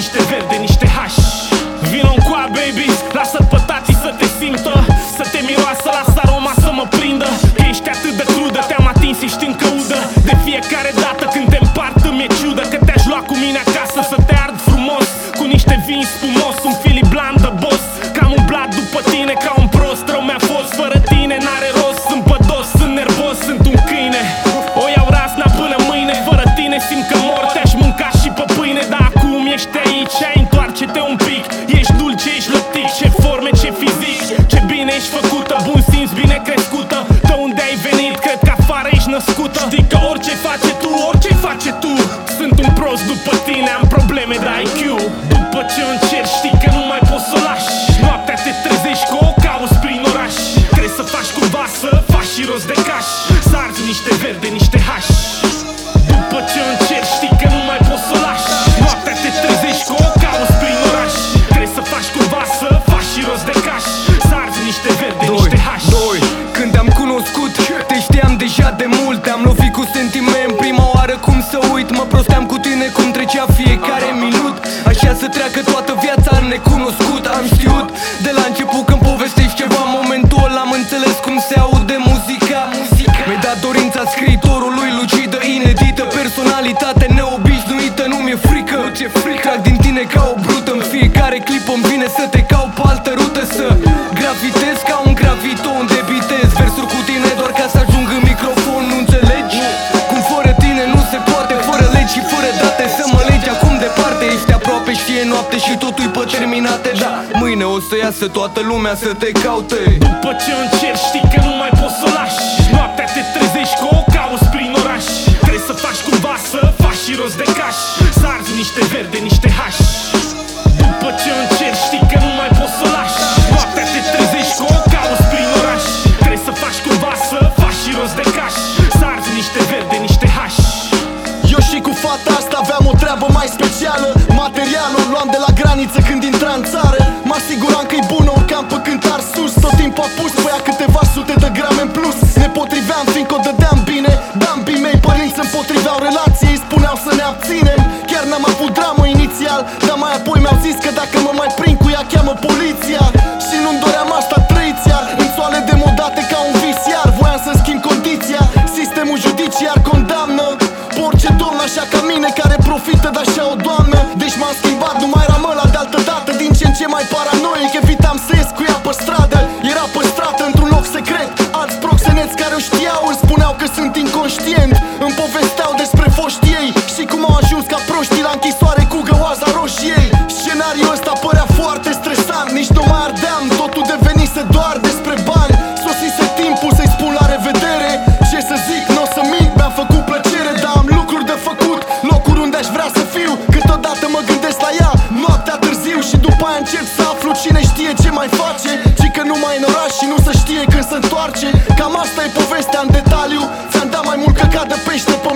niște verde, niște hash. Vino încoa, baby, lasă pe tati să te simtă, să te miroasă, lasă aroma să mă prindă. Că ești atât de crudă, te-am atins, ești încă udă. De fiecare dată când te împart îmi e ciudă că te-aș lua cu mine acasă să te ard frumos, cu niște vin spumos, un Philly bland de boss. Că am umblat după tine ca un prost, rău mi-a fost fără tine, n-are rost. Sunt pădos, sunt nervos, sunt un câine. O iau razna până mâine, fără tine simt că mor, te-aș mânca și pe pâine. Dar acum ești aici, hai întoarce-te un pic. Ești dulce, ești lăptic, ce forme, ce fizic, ce bine ești făcută, bun simț, bine crescută. De unde ai venit, cred că afară ești născută. Știi că orice face tu, orice face tu, sunt un prost după tine, am probleme de IQ. După ce încerci, știi că nu mai poți să o lași. Noaptea te trezești cu o cauți prin oraș. Trebuie să faci cumva să faci și rost de cash, să arzi niște verde, niște hash. După ce încerci, știi că nu mai poți să o lași. Noaptea te trezești cu o cauți prin oraș. Trebuie să faci cumva să faci și rost de cash, să arzi niște verde, niște hash. Când te-am cunoscut, te știam deja de mult. Te-am lovit cu sentiment prima oară, cum să uit. Mă prosteam cu tine cum trecea fiecare minut. Așa să treacă toată viața necunoscut. Am știut de la început când povestești ceva, momentul ăla am înțeles cum se aude muzica. Mi-ai dat dorința scriitorului, lucidă, inedită, personalitate neobișnuită. Nu mi-e frică, trag din tine ca o brută. În fiecare clip îmi vine să te caut pe altă rută, să gravitez ca un graviton, debitez versuri cu tine doar ca să ajung în microfon. Nu înțelegi? Cum fără tine nu se poate, fără legi și fără date, să mă legi acum departe. Ești aproape și e noapte și totul-i pe terminate. Da, mâine o să iasă toată lumea să te caute. După ce încerci, știi că nu mai poți să o lași. Noaptea te trezești cu o cauți prin oraș. Trebuie să faci cumva să faci și rost de cash, să arzi niște verde, niște hash. După ce încerci, știi că nu mai poți să o lași. Noaptea te trezești cu o cauți prin oraș. Trebuie să faci cumva să faci și rost de cash, să arzi niște verde, niște hash. Eu și cu fata asta aveam o treabă mai specială. Materialul luam de la graniță când intra în țară. Mă asiguram că-i bună, urcam pe cântar sus. Tot timpul a pus pe ea câteva sute de grame în plus. Ne potriveam fiindcă o dădeam bine. Dambii mei părinți îmi potriveau relației, îi spuneau să ne abținem. Chiar n-am avut dramă inițial, dar mai apoi mi-au zis că dacă mă mai prind cu ea cheamă poliția. Și nu-mi doream asta, trăiți iar în soale demodate ca un vis, iar voiam să schimb condiția. Sistemul judiciar condamnă pe orice domn așa ca mine care profită de așa o doamnă. Deci m-am schimbat, nu mai eram ăla de altă dată, din ce în ce mai paranoic. Evitam să ies cu ea pe stradă, era păstrată într-un loc secret. Alți proxeneți care o știau îmi spuneau că sunt inconștient. Îmi povesteau despre foștii ei și cum au ajuns ca proștii la închisoare cu găoaza roșiei. Scenariul ăsta părea foarte stresant, nici nu mai ardeam, totul devenise doar despre bani. Sosise timpul să-i spun la revedere. Ce să zic, n-o să mint, mi-a făcut plăcere, dar am lucruri de făcut, locuri unde aș vrea să fiu. Câteodată mă gândesc la ea noaptea târziu și după aia încep să aflu cine știe ce mai face. Ci că nu mai în oraș și nu se știe când se întoarce. Cam asta e povestea în detaliu. Ți-am dat mai mult căcat de pește